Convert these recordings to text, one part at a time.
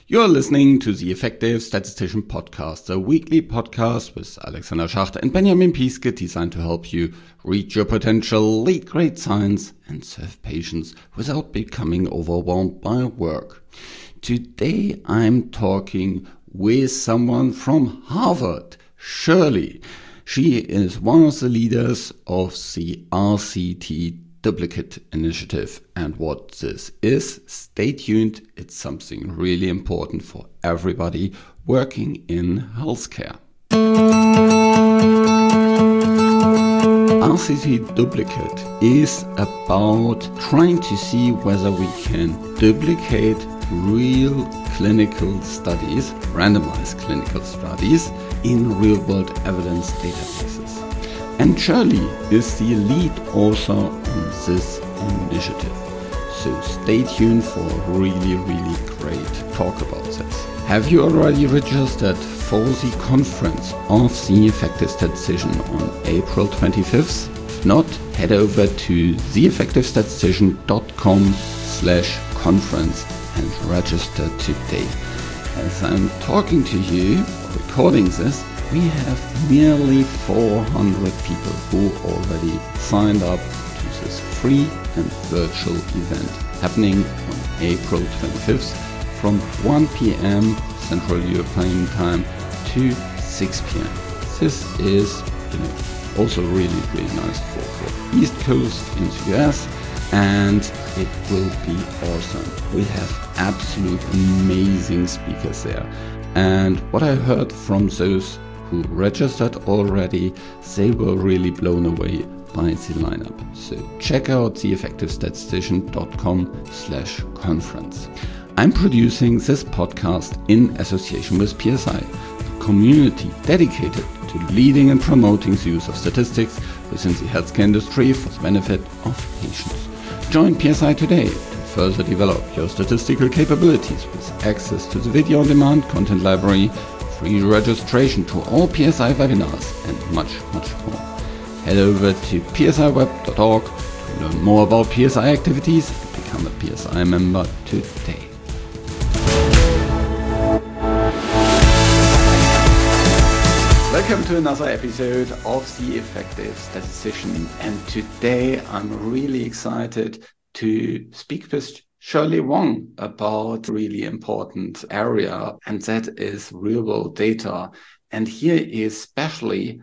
You're listening to the Effective Statistician Podcast, a weekly podcast with Alexander Schacht and Benjamin Piske designed to help you reach your potential, lead great science, and serve patients without becoming overwhelmed by work. Today I'm talking with someone from Harvard, Shirley. She is one of the leaders of the RCT Duplicate Initiative, and what this is, stay tuned, it's something really important for everybody working in healthcare. RCT Duplicate is about trying to see whether we can duplicate real clinical studies, randomized clinical studies, in real-world evidence databases. And Shirley is the lead author on this initiative. So stay tuned for a really great talk about this. Have you already registered for the conference of the Effective Statistician on April 25th? If not, head over to theeffectivestatistician.com/conference and register today. As I'm talking to you, recording this, we have nearly 400 people who already signed up to this free and virtual event happening on April 25th from 1 p.m. Central European Time to 6 p.m. This is also really nice for East Coast in the US, and it will be awesome. We have absolute amazing speakers there. And what I heard from those who registered already, they were really blown away by the lineup. So check out theeffectivestatistician.com/conference. I'm producing this podcast in association with PSI, a community dedicated to leading and promoting the use of statistics within the healthcare industry for the benefit of patients. Join PSI today to further develop your statistical capabilities with access to the video-on-demand content library, free registration to all PSI webinars, and much more. Head over to psiweb.org to learn more about PSI activities and become a PSI member today. Welcome to another episode of The Effective Statistician, and today I'm really excited to speak with Shirley Wong about a really important area, and that is real-world data. And here is especially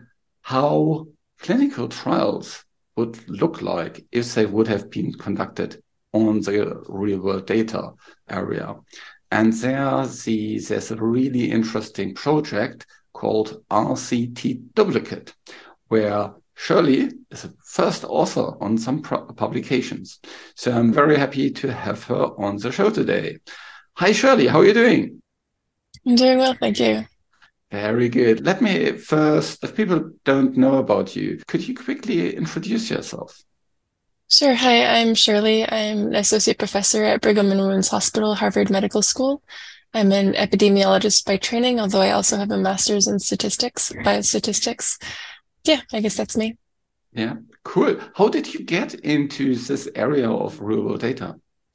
how clinical trials would look like if they would have been conducted on the real-world data area. And there's a really interesting project called RCT Duplicate, where Shirley is the first author on some publications. So I'm very happy to have her on the show today. Hi, Shirley. How are you doing? I'm doing well, thank you. Very good. Let me first, if people don't know about you, could you quickly introduce yourself? Sure. Hi, I'm Shirley. I'm an associate professor at Brigham and Women's Hospital, Harvard Medical School. I'm an epidemiologist by training, although I also have a master's in biostatistics. Yeah, I guess that's me. Yeah, cool. How did you get into this area of real-world data?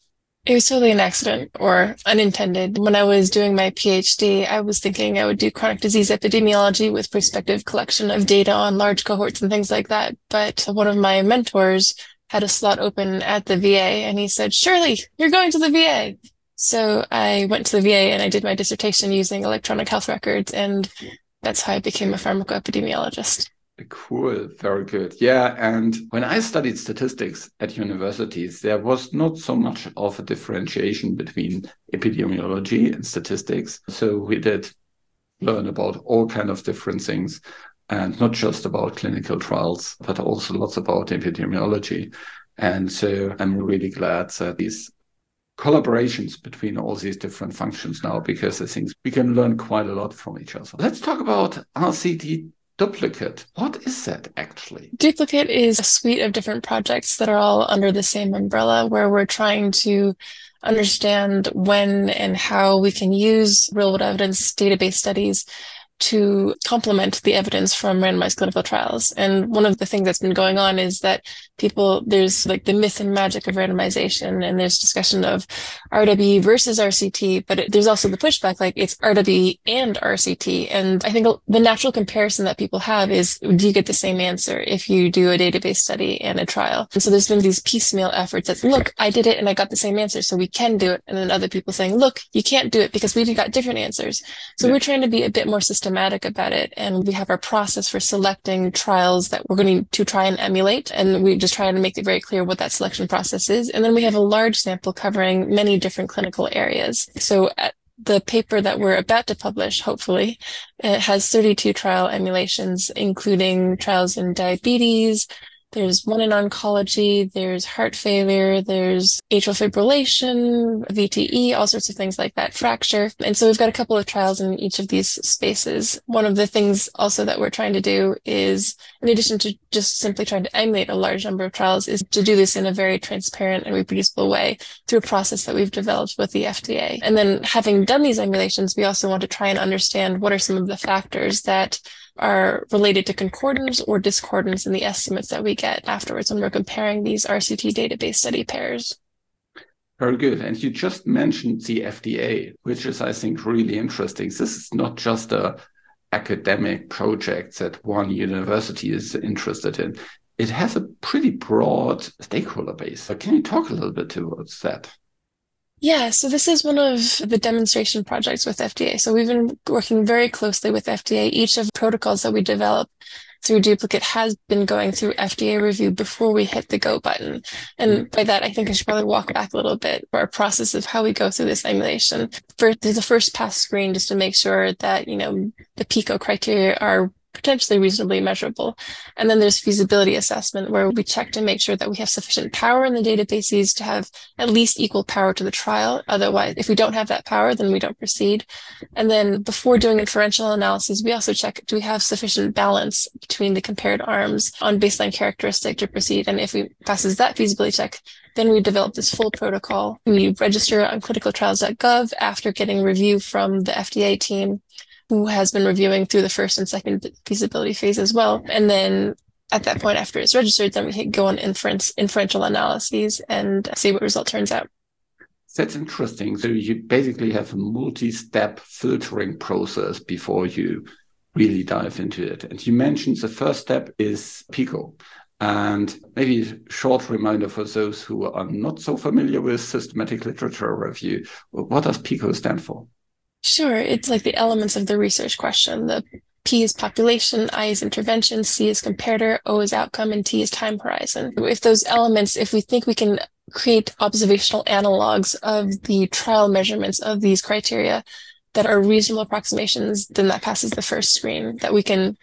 It was totally an accident or unintended. When I was doing my PhD, I was thinking I would do chronic disease epidemiology with prospective collection of data on large cohorts and things like that. But one of my mentors had a slot open at the VA, and he said, "Shirley, you're going to the VA." So I went to the VA and I did my dissertation using electronic health records, and that's how I became a pharmacoepidemiologist. Cool. Very good. Yeah. And when I studied statistics at universities, there was not so much of a differentiation between epidemiology and statistics. So we did learn about all kinds of different things, and not just about clinical trials, but also lots about epidemiology. And so I'm really glad that these collaborations between all these different functions now, because I think we can learn quite a lot from each other. Let's talk about RCT Duplicate. What is that actually? Duplicate is a suite of different projects that are all under the same umbrella, where we're trying to understand when and how we can use real-world evidence database studies to complement the evidence from randomized clinical trials. And one of the things that's been going on is that there's like the myth and magic of randomization, and there's discussion of RWE versus RCT, but there's also the pushback, like it's RWE and RCT. And I think the natural comparison that people have is, do you get the same answer if you do a database study and a trial? And so there's been these piecemeal efforts that, look, I did it and I got the same answer, so we can do it. And then other people saying, look, you can't do it because we got different answers. So we're trying to be a bit more systematic about it. And we have our process for selecting trials that we're going to try and emulate. And we just try to make it very clear what that selection process is. And then we have a large sample covering many different clinical areas. So the paper that we're about to publish, hopefully, it has 32 trial emulations, including trials in diabetes. There's one in oncology, there's heart failure, there's atrial fibrillation, VTE, all sorts of things like that, fracture. And so we've got a couple of trials in each of these spaces. One of the things also that we're trying to do is, in addition to just simply trying to emulate a large number of trials, is to do this in a very transparent and reproducible way through a process that we've developed with the FDA. And then having done these emulations, we also want to try and understand what are some of the factors that are related to concordance or discordance in the estimates that we get afterwards when we're comparing these RCT database study pairs. Very good. And you just mentioned the FDA, which is, I think, really interesting. This is not just a academic project that one university is interested in. It has a pretty broad stakeholder base. Can you talk a little bit towards that? Yeah, so this is one of the demonstration projects with FDA. So we've been working very closely with FDA. Each of the protocols that we develop through Duplicate has been going through FDA review before we hit the go button. And by that, I think I should probably walk back a little bit for our process of how we go through this emulation. First, there's a first pass screen just to make sure that, the PICO criteria are potentially reasonably measurable. And then there's feasibility assessment, where we check to make sure that we have sufficient power in the databases to have at least equal power to the trial. Otherwise, if we don't have that power, then we don't proceed. And then before doing inferential analyses, we also check, do we have sufficient balance between the compared arms on baseline characteristic to proceed? And if we passes that feasibility check, then we develop this full protocol. We register on clinicaltrials.gov after getting review from the FDA team, who has been reviewing through the first and second feasibility phase as well. And then at that point, after it's registered, then we go on inferential analyses and see what result turns out. That's interesting. So you basically have a multi-step filtering process before you really dive into it. And you mentioned the first step is PICO. And maybe a short reminder for those who are not so familiar with systematic literature review. What does PICO stand for? Sure. It's like the elements of the research question. The P is population, I is intervention, C is comparator, O is outcome, and T is time horizon. If those elements, if we think we can create observational analogs of the trial measurements of these criteria that are reasonable approximations, then that passes the first screen, that we can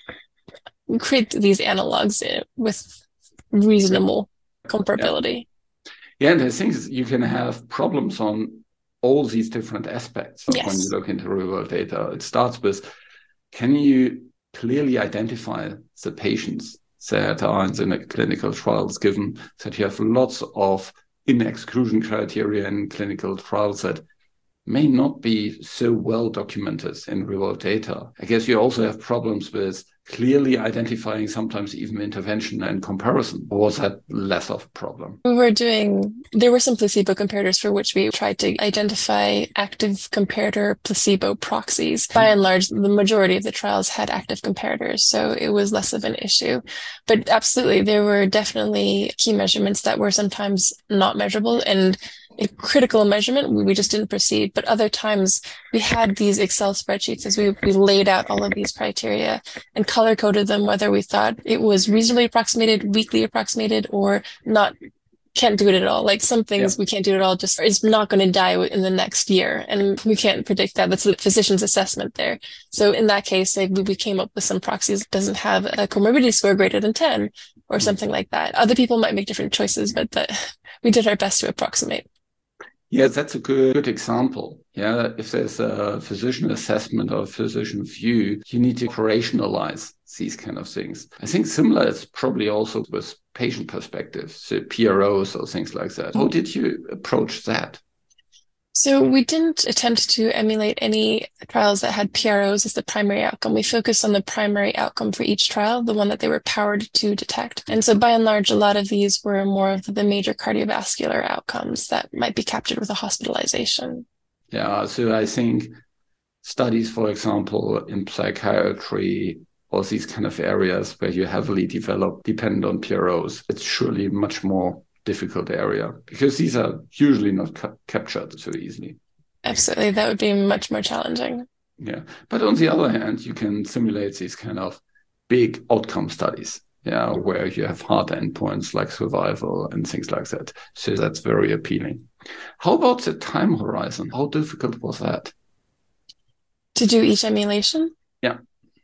create these analogs with reasonable comparability. Yeah, and the thing is, you can have problems on all these different aspects. So when you look into real world data, it starts with, can you clearly identify the patients that are in the clinical trials, given that you have lots of in-exclusion criteria in clinical trials that may not be so well documented in real world data. I guess you also have problems with clearly identifying sometimes even intervention and comparison. Or was that less of a problem? There were some placebo comparators for which we tried to identify active comparator placebo proxies. By and large, the majority of the trials had active comparators, so it was less of an issue. But absolutely, there were definitely key measurements that were sometimes not measurable, and a critical measurement, we just didn't proceed. But other times we had these Excel spreadsheets as we laid out all of these criteria and color coded them, whether we thought it was reasonably approximated, weakly approximated, or not, can't do it at all. Like some things we can't do it at all, just it's not going to die in the next year. And we can't predict that. That's the physician's assessment there. So in that case, like we came up with some proxies that doesn't have a comorbidity score greater than 10 or something like that. Other people might make different choices, but we did our best to approximate. Yeah, that's a good example. Yeah, if there's a physician assessment or physician view, you need to operationalize these kind of things. I think similar is probably also with patient perspectives, so PROs or things like that. How did you approach that? So we didn't attempt to emulate any trials that had PROs as the primary outcome. We focused on the primary outcome for each trial, the one that they were powered to detect. And so by and large, a lot of these were more of the major cardiovascular outcomes that might be captured with a hospitalization. Yeah, so I think studies, for example, in psychiatry or these kind of areas where you heavily depend on PROs, it's surely much more difficult area because these are usually not captured so easily. Absolutely, that would be much more challenging. Yeah, but on the other hand, you can simulate these kind of big outcome studies, yeah, where you have hard endpoints like survival and things like that. So that's very appealing. How about the time horizon? How difficult was that? To do each emulation? Yeah.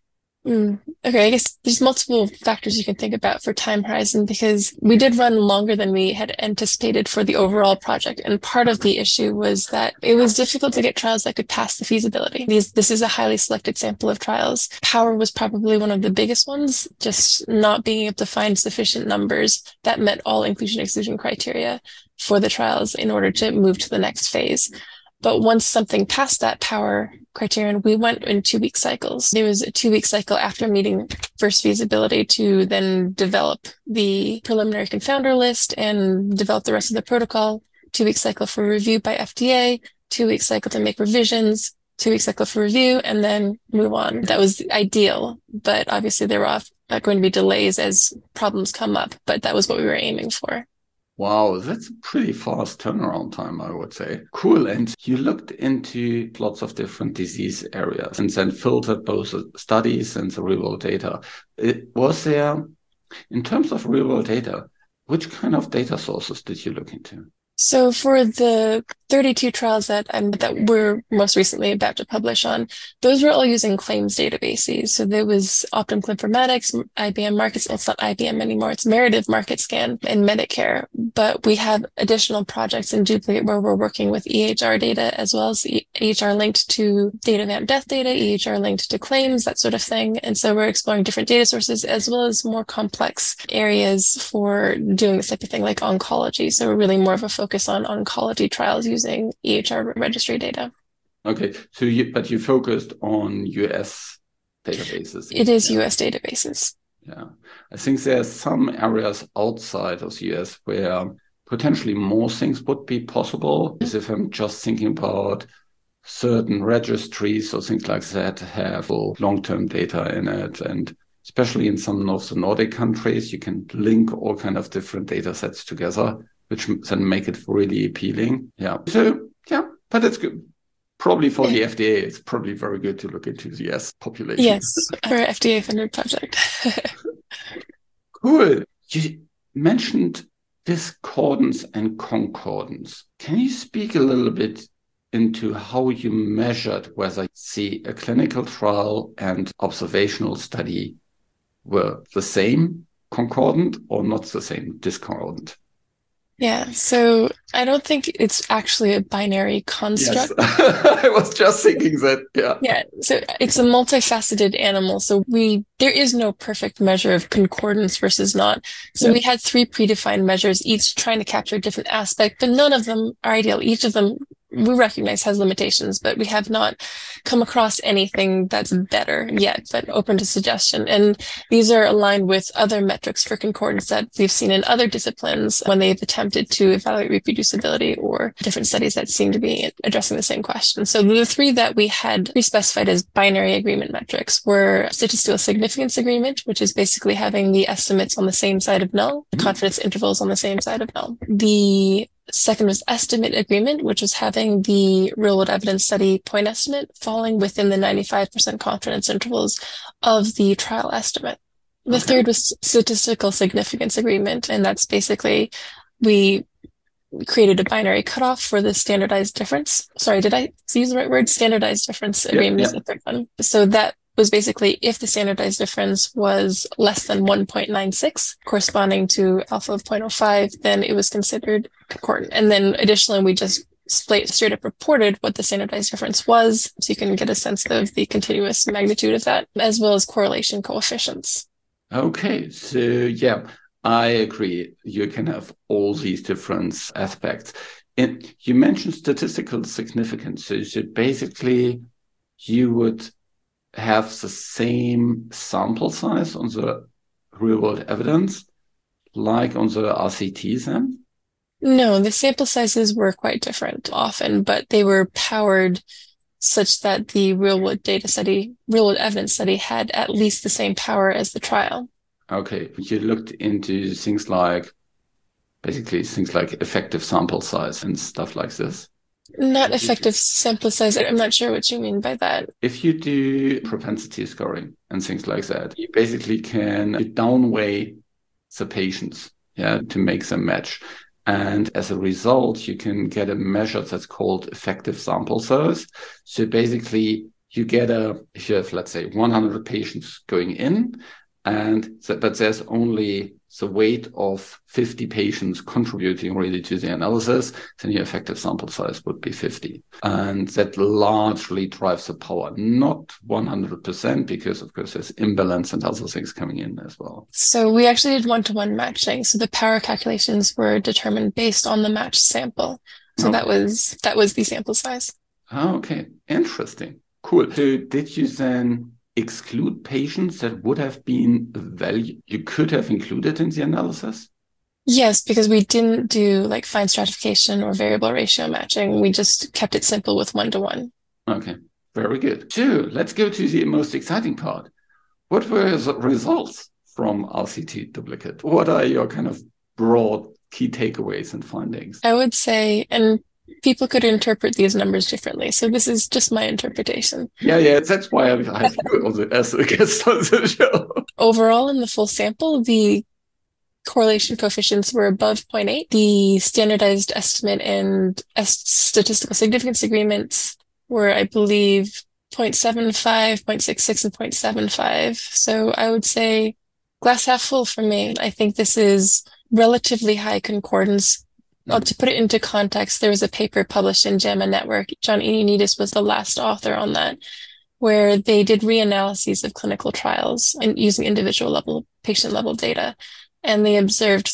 Okay, I guess there's multiple factors you can think about for time horizon because we did run longer than we had anticipated for the overall project. And part of the issue was that it was difficult to get trials that could pass the feasibility. This is a highly selected sample of trials. Power was probably one of the biggest ones, just not being able to find sufficient numbers that met all inclusion-exclusion criteria for the trials in order to move to the next phase. But once something passed that power criterion, we went in 2-week cycles. There was a 2-week cycle after meeting first feasibility to then develop the preliminary confounder list and develop the rest of the protocol. 2-week cycle for review by FDA, 2-week cycle to make revisions, 2-week cycle for review, and then move on. That was ideal, but obviously there were going to be delays as problems come up, but that was what we were aiming for. Wow, that's a pretty fast turnaround time, I would say. Cool. And you looked into lots of different disease areas and then filtered both the studies and the real world data. Was there, in terms of real world data, which kind of data sources did you look into? So for the 32 trials that we're most recently about to publish on, those were all using claims databases. So there was Optum Informatics, IBM Markets, well, it's not IBM anymore, it's Merative MarketScan and Medicare. But we have additional projects in Duplicate where we're working with EHR data as well as EHR linked to Datavant death data, EHR linked to claims, that sort of thing. And so we're exploring different data sources as well as more complex areas for doing this type of thing like oncology. So we're really more of a focus on oncology trials using EHR registry data. Okay, so but you focused on US databases. It is US databases. Yeah, I think there are some areas outside of the US where potentially more things would be possible. As if I'm just thinking about certain registries or things like that have long-term data in it. And especially in some of the Nordic countries, you can link all kind of different data sets together, which then make it really appealing. Yeah. So, yeah, but it's good. Probably for the FDA, it's probably very good to look into the US population. Yes, for an FDA-funded project. Cool. You mentioned discordance and concordance. Can you speak a little bit into how you measured whether a clinical trial and observational study were the same, concordant, or not the same, discordant? Yeah, so I don't think it's actually a binary construct. Yes. I was just thinking that, yeah. Yeah, so it's a multifaceted animal. So there is no perfect measure of concordance versus not. So we had 3 predefined measures, each trying to capture a different aspect, but none of them are ideal. Each of them we recognize has limitations, but we have not come across anything that's better yet, but open to suggestion. And these are aligned with other metrics for concordance that we've seen in other disciplines when they've attempted to evaluate reproducibility or different studies that seem to be addressing the same question. So the 3 that we had pre-specified as binary agreement metrics were statistical significance agreement, which is basically having the estimates on the same side of null, the confidence intervals on the same side of null. The second was estimate agreement, which was having the real world evidence study point estimate falling within the 95% confidence intervals of the trial estimate. The third was statistical significance agreement, and that's basically we created a binary cutoff for the standardized difference. Sorry, did I use the right word? Standardized difference agreement is the third one. So that was basically if the standardized difference was less than 1.96, corresponding to alpha of 0.05, then it was considered concordant. And then additionally, we just straight up reported what the standardized difference was, so you can get a sense of the continuous magnitude of that, as well as correlation coefficients. Okay, so yeah, I agree. You can have all these different aspects. You mentioned statistical significance. So basically, you would have the same sample size on the real-world evidence like on the RCTs then? No, the sample sizes were quite different often, but they were powered such that the real-world evidence study had at least the same power as the trial. Okay, you looked into things like effective sample size and stuff like this. Not effective sample size. I'm not sure what you mean by that. If you do propensity scoring and things like that, you basically can downweigh the patients, to make them match. And as a result, you can get a measure that's called effective sample size. So basically, if you have, let's say, 100 patients going in, but there's only the weight of 50 patients contributing really to the analysis, then your effective sample size would be 50. And that largely drives the power, not 100%, because of course there's imbalance and other things coming in as well. So we actually did one-to-one matching. So the power calculations were determined based on the matched sample. So that was the sample size. Oh, okay. Interesting. Cool. So did you then exclude patients that would have been value you could have included in the analysis? Yes, because we didn't do like fine stratification or variable ratio matching. We just kept it simple with one-to-one. Okay, very good. So let's go to the most exciting part. What were the results from RCT duplicate? What are your kind of broad key takeaways and findings? I would say, and people could interpret these numbers differently. So this is just my interpretation. Yeah, that's why I have you as a guest on the show. Overall, in the full sample, the correlation coefficients were above 0.8. The standardized estimate and statistical significance agreements were, I believe, 0.75, 0.66, and 0.75. So I would say glass half full for me. I think this is relatively high concordance. To put it into context, there was a paper published in JAMA Network. John Ioannidis was the last author on that, where they did reanalyses of clinical trials and using patient level data. And they observed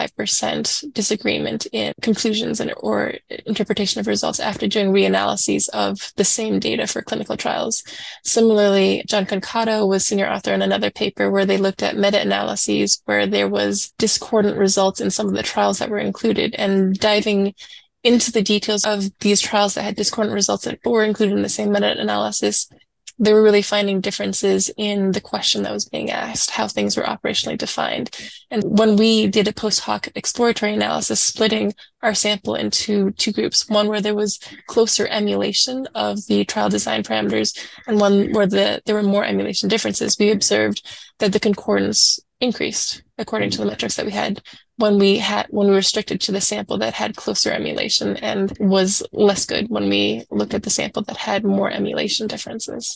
35% disagreement in conclusions or interpretation of results after doing reanalyses of the same data for clinical trials. Similarly, John Concato was senior author in another paper where they looked at meta-analyses where there was discordant results in some of the trials that were included, and diving into the details of these trials that had discordant results that were included in the same meta-analysis. They were really finding differences in the question that was being asked, how things were operationally defined. And when we did a post hoc exploratory analysis, splitting our sample into two groups, one where there was closer emulation of the trial design parameters and one where there were more emulation differences, we observed that the concordance increased according to the metrics that we had when we restricted to the sample that had closer emulation, and was less good when we looked at the sample that had more emulation differences.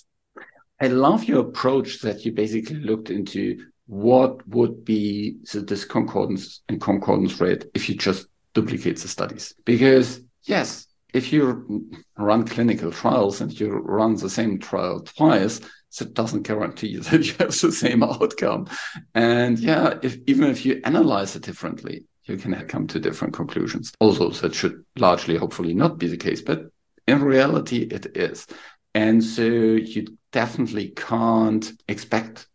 I love your approach that you basically looked into what would be the disconcordance and concordance rate if you just duplicate the studies. Because yes, if you run clinical trials and you run the same trial twice, that doesn't guarantee that you have the same outcome. And even if you analyze it differently, you can come to different conclusions. Also, that should largely, hopefully, not be the case, but in reality, it is. And so you definitely can't expect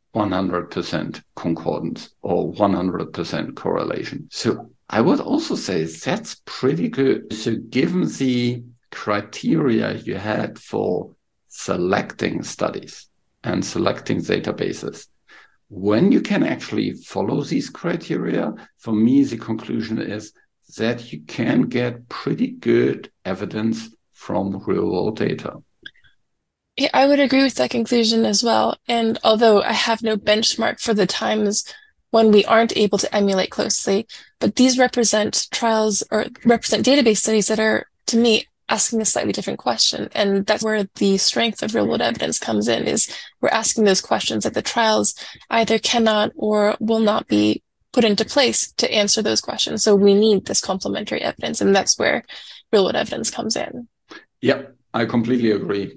100% concordance or 100% correlation. So I would also say that's pretty good. So given the criteria you had for selecting studies and selecting databases, when you can actually follow these criteria, for me, the conclusion is that you can get pretty good evidence from real-world data. Yeah, I would agree with that conclusion as well. And although I have no benchmark for the times when we aren't able to emulate closely, but these represent trials or represent database studies that are, to me, asking a slightly different question. And that's where the strength of real-world evidence comes in, is we're asking those questions that the trials either cannot or will not be put into place to answer those questions. So we need this complementary evidence, and that's where real-world evidence comes in. Yep, I completely agree.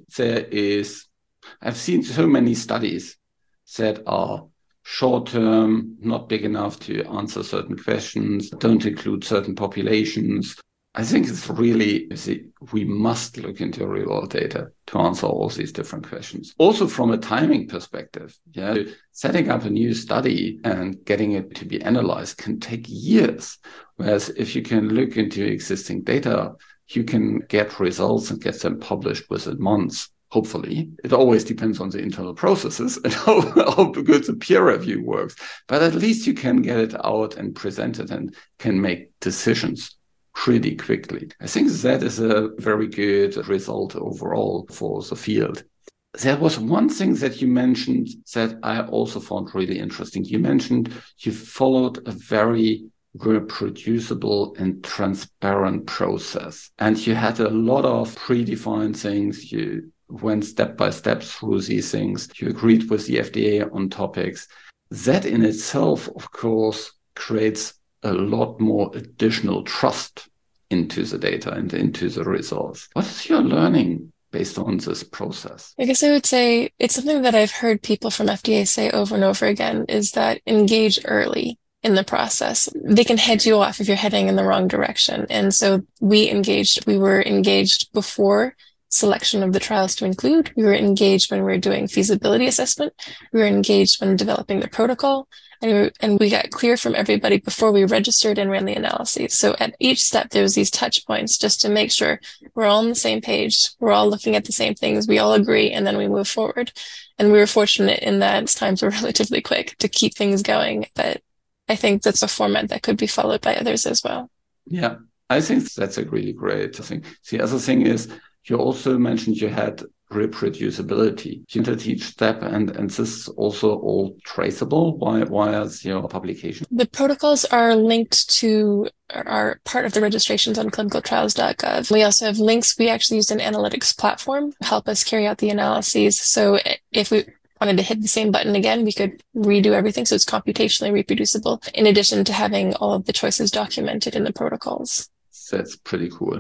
I've seen so many studies that are short-term, not big enough to answer certain questions, don't include certain populations, I think it's really, we must look into real world data to answer all these different questions. Also from a timing perspective, setting up a new study and getting it to be analyzed can take years. Whereas if you can look into existing data, you can get results and get them published within months. Hopefully, it always depends on the internal processes and how good the peer review works. But at least you can get it out and present it and can make decisions pretty quickly. I think that is a very good result overall for the field. There was one thing that you mentioned that I also found really interesting. You mentioned you followed a very reproducible and transparent process, and you had a lot of predefined things. You went step by step through these things. You agreed with the FDA on topics. That in itself, of course, creates a lot more additional trust into the data and into the results. What is your learning based on this process? I guess I would say it's something that I've heard people from FDA say over and over again, is that engage early in the process. They can head you off if you're heading in the wrong direction. And so we were engaged before selection of the trials to include. We were engaged when we were doing feasibility assessment. We were engaged when developing the protocol. And we got clear from everybody before we registered and ran the analyses. So at each step, there was these touch points just to make sure we're all on the same page. We're all looking at the same things. We all agree, and then we move forward. And we were fortunate in that times were relatively quick to keep things going. But I think that's a format that could be followed by others as well. Yeah, I think that's a really great thing. The other thing is, you also mentioned you had reproducibility. You did each step, and this is also all traceable via your publication. The protocols are linked to, are part of the registrations on clinicaltrials.gov. We also have links. We actually used an analytics platform to help us carry out the analyses. So if we wanted to hit the same button again, we could redo everything. So it's computationally reproducible, in addition to having all of the choices documented in the protocols. That's pretty cool.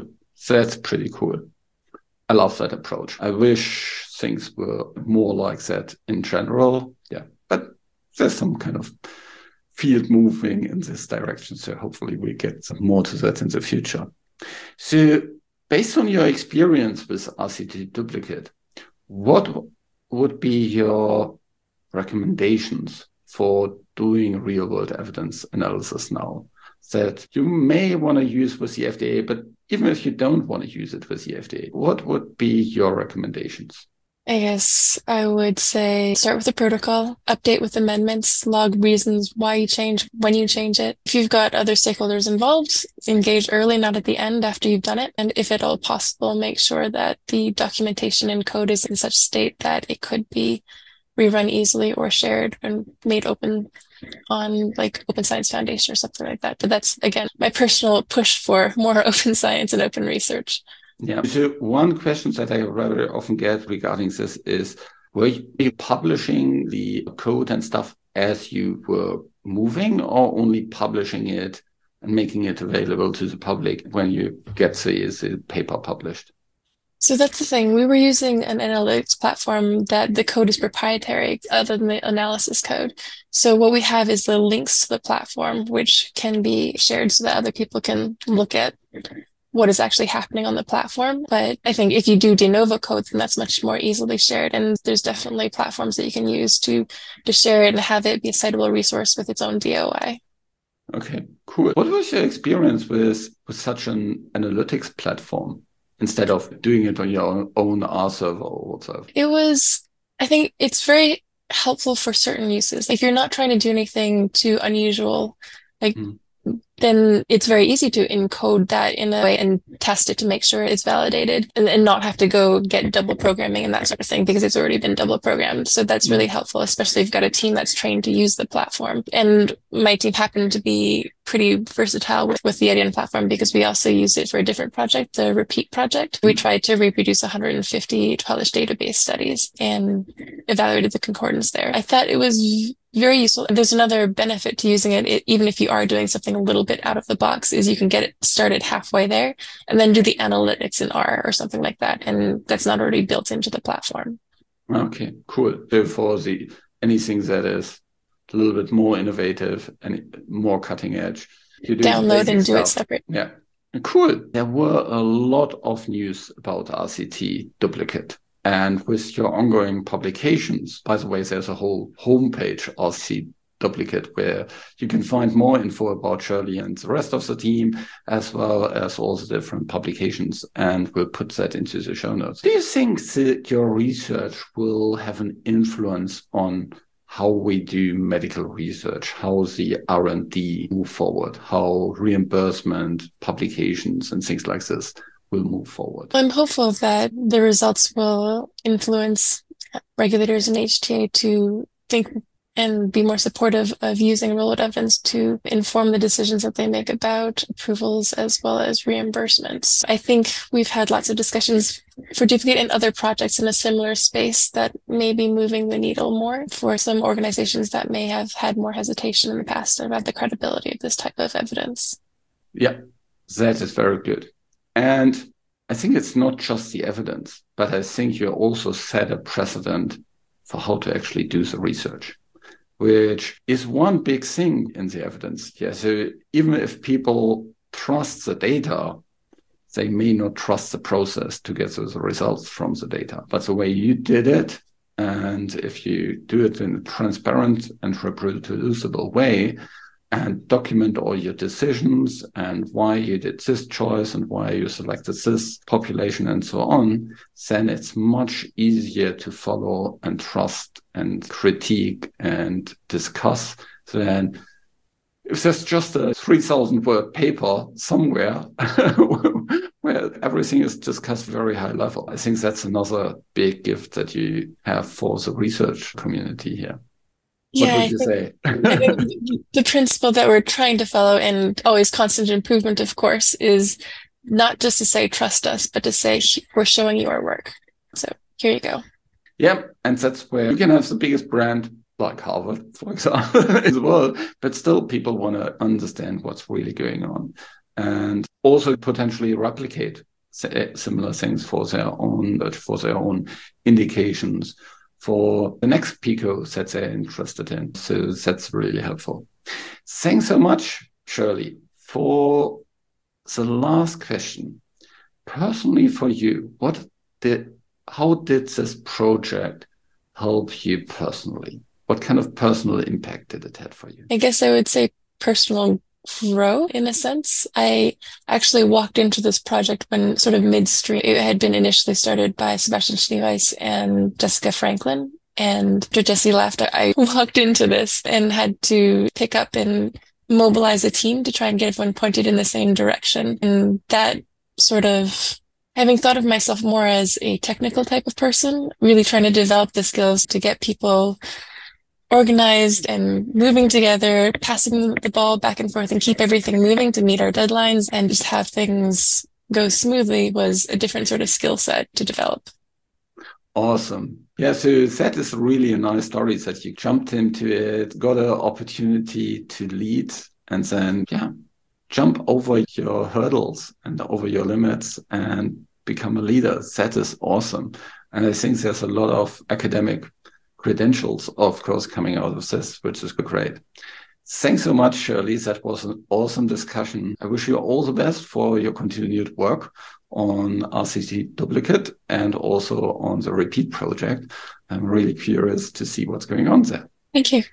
I love that approach. I wish things were more like that in general. Yeah, but there's some kind of field moving in this direction. So hopefully we get some more to that in the future. So based on your experience with RCT duplicate, what would be your recommendations for doing real world evidence analysis now that you may want to use with the FDA, but even if you don't want to use it with the FDA, what would be your recommendations? I guess I would say start with the protocol, update with amendments, log reasons why you change, when you change it. If you've got other stakeholders involved, engage early, not at the end after you've done it. And if at all possible, make sure that the documentation and code is in such state that it could be rerun easily or shared and made open on like Open Science Foundation or something like that. But that's, again, my personal push for more open science and open research. Yeah. So one question that I very often get regarding this is, were you publishing the code and stuff as you were moving, or only publishing it and making it available to the public when you get the paper published? So that's the thing. We were using an analytics platform that the code is proprietary other than the analysis code. So what we have is the links to the platform, which can be shared so that other people can look at what is actually happening on the platform. But I think if you do de novo code, then that's much more easily shared. And there's definitely platforms that you can use to share it and have it be a citable resource with its own DOI. Okay, cool. What was your experience with such an analytics platform instead of doing it on your own R server or whatever? I think it's very helpful for certain uses. If you're not trying to do anything too unusual, then it's very easy to encode that in a way and test it to make sure it's validated and not have to go get double programming and that sort of thing because it's already been double programmed. So that's really helpful, especially if you've got a team that's trained to use the platform. And my team happened to be pretty versatile with the Edion platform because we also used it for a different project, the REPEAT project. We tried to reproduce 150 published database studies and evaluated the concordance there. I thought it was very useful. There's another benefit to using it, even if you are doing something a little bit out of the box, is you can get it started halfway there and then do the analytics in R or something like that. And that's not already built into the platform. Okay, cool. Therefore, anything that is a little bit more innovative and more cutting edge, you do download and do it separate. Yeah. Cool. There were a lot of news about RCT duplicate. And with your ongoing publications, by the way, there's a whole homepage, RCT duplicate, where you can find more info about Shirley and the rest of the team, as well as all the different publications. And we'll put that into the show notes. Do you think that your research will have an influence on how we do medical research, how the R&D move forward, how reimbursement, publications, and things like this will move forward? I'm hopeful that the results will influence regulators in HTA to think and be more supportive of using real-world evidence to inform the decisions that they make about approvals as well as reimbursements. I think we've had lots of discussions for duplicate and other projects in a similar space that may be moving the needle more for some organizations that may have had more hesitation in the past about the credibility of this type of evidence. Yeah, that is very good. And I think it's not just the evidence, but I think you also set a precedent for how to actually do the research, which is one big thing in the evidence. Yeah, so even if people trust the data, they may not trust the process to get those results from the data. But the way you did it, and if you do it in a transparent and reproducible way, and document all your decisions and why you did this choice and why you selected this population and so on, then it's much easier to follow and trust and critique and discuss than if there's just a 3,000 word paper somewhere where everything is discussed very high level. I think that's another big gift that you have for the research community here. What would you say? I think the principle that we're trying to follow, and always constant improvement, of course, is not just to say, trust us, but to say, we're showing you our work. So here you go. Yeah. And that's where you can have the biggest brand, like Harvard, for example, in the world, but still people want to understand what's really going on and also potentially replicate similar things for their own indications, for the next PICO that they're interested in. So that's really helpful. Thanks so much, Shirley. For the last question, personally for you, how did this project help you personally? What kind of personal impact did it have for you? I guess I would say personal growth in a sense. I actually walked into this project when sort of midstream. It had been initially started by Sebastian Schneeweiss and Jessica Franklin. And after Jesse left, I walked into this and had to pick up and mobilize a team to try and get everyone pointed in the same direction. And that sort of, having thought of myself more as a technical type of person, really trying to develop the skills to get people organized and moving together, passing the ball back and forth and keep everything moving to meet our deadlines and just have things go smoothly was a different sort of skill set to develop. Awesome. Yeah, so that is really a nice story that you jumped into it, got an opportunity to lead, and then, jump over your hurdles and over your limits and become a leader. That is awesome. And I think there's a lot of academic credentials, of course, coming out of this, which is great. Thanks so much, Shirley. That was an awesome discussion. I wish you all the best for your continued work on RCT duplicate and also on the repeat project. I'm really curious to see what's going on there. Thank you.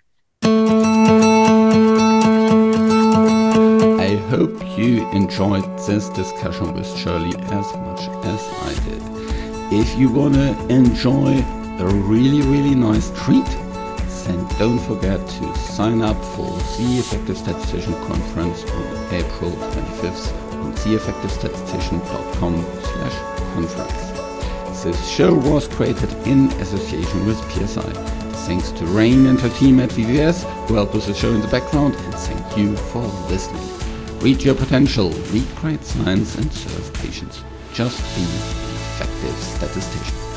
I hope you enjoyed this discussion with Shirley as much as I did. If you want to enjoy a really, really nice treat, then don't forget to sign up for the Effective Statistician Conference on April 25th on theeffectivestatistician.com/conference. This show was created in association with PSI. Thanks to Rain and her team at VVS who helped with the show in the background, and thank you for listening. Reach your potential, read great science, and serve patients. Just be an effective statistician.